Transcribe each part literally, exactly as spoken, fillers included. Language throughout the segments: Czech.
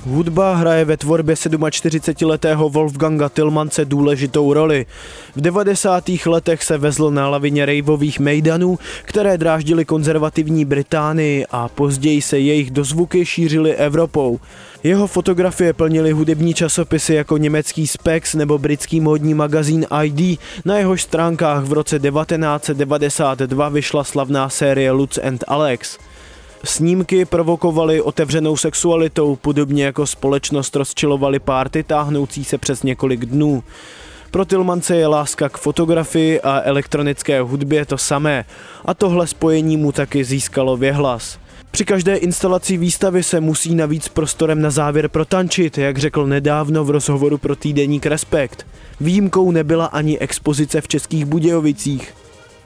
Hudba hraje ve tvorbě čtyřicetisedmiletého Wolfganga Tillmanse důležitou roli. V devadesátých letech se vezl na lavině raveových mejdanů, které dráždily konzervativní Británii a později se jejich dozvuky šířily Evropou. Jeho fotografie plnily hudební časopisy jako německý Spex nebo britský módní magazín I D, na jehož stránkách v roce devatenáct set devadesát dva vyšla slavná série Lutz and Alex. Snímky provokovaly otevřenou sexualitou, podobně jako společnost rozčilovaly párty táhnoucí se přes několik dnů. Pro Tillmanse je láska k fotografii a elektronické hudbě to samé a tohle spojení mu taky získalo věhlas. Při každé instalaci výstavy se musí navíc prostorem na závěr protančit, jak řekl nedávno v rozhovoru pro týdeník Respekt. Výjimkou nebyla ani expozice v Českých Budějovicích.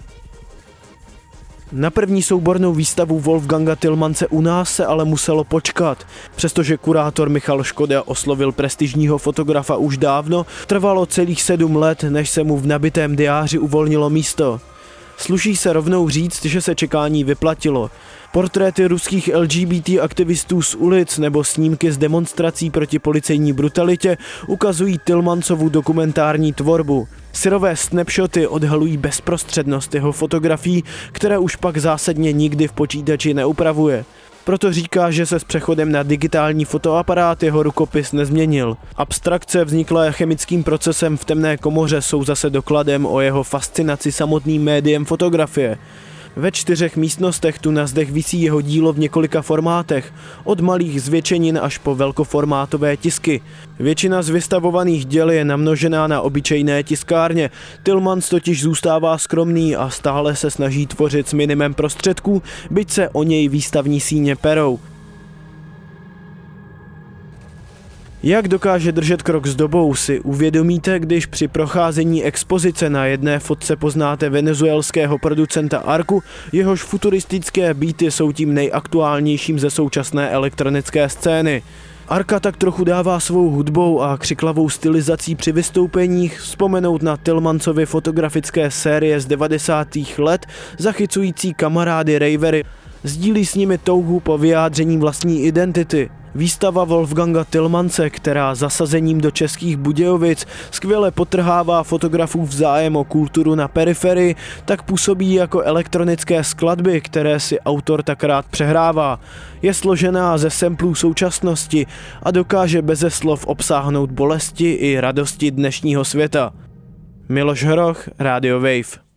Na první soubornou výstavu Wolfganga Tillmanse u nás se ale muselo počkat. Přestože kurátor Michal Škoda oslovil prestižního fotografa už dávno, trvalo celých sedm let, než se mu v nabitém diáři uvolnilo místo. Sluší se rovnou říct, že se čekání vyplatilo. Portréty ruských L G B T aktivistů z ulic nebo snímky z demonstrací proti policejní brutalitě ukazují Tillmansovu dokumentární tvorbu. Syrové snapshoty odhalují bezprostřednost jeho fotografií, které už pak zásadně nikdy v počítači neupravuje. Proto říká, že se s přechodem na digitální fotoaparát jeho rukopis nezměnil. Abstrakce vzniklé chemickým procesem v temné komoře jsou zase dokladem o jeho fascinaci samotným médiem fotografie. Ve čtyřech místnostech tu na zdech visí jeho dílo v několika formátech, od malých zvětšenin až po velkoformátové tisky. Většina z vystavovaných děl je namnožená na obyčejné tiskárně. Tillmans totiž zůstává skromný a stále se snaží tvořit s minimem prostředků, byť se o něj výstavní síně perou. Jak dokáže držet krok s dobou, si uvědomíte, když při procházení expozice na jedné fotce poznáte venezuelského producenta Arku, jehož futuristické beaty jsou tím nejaktuálnějším ze současné elektronické scény. Arka tak trochu dává svou hudbou a křiklavou stylizací při vystoupeních vzpomenout na Tillmansovy fotografické série z devadesátých let, zachycující kamarády ravery. Sdílí s nimi touhu po vyjádření vlastní identity. Výstava Wolfganga Tillmanse, která zasazením do Českých Budějovic skvěle podtrhává fotografův zájem o kulturu na periferii, tak působí jako elektronické skladby, které si autor tak rád přehrává. Je složená ze samplů současnosti a dokáže beze slov obsáhnout bolesti i radosti dnešního světa. Miloš Hroch, Radio Wave.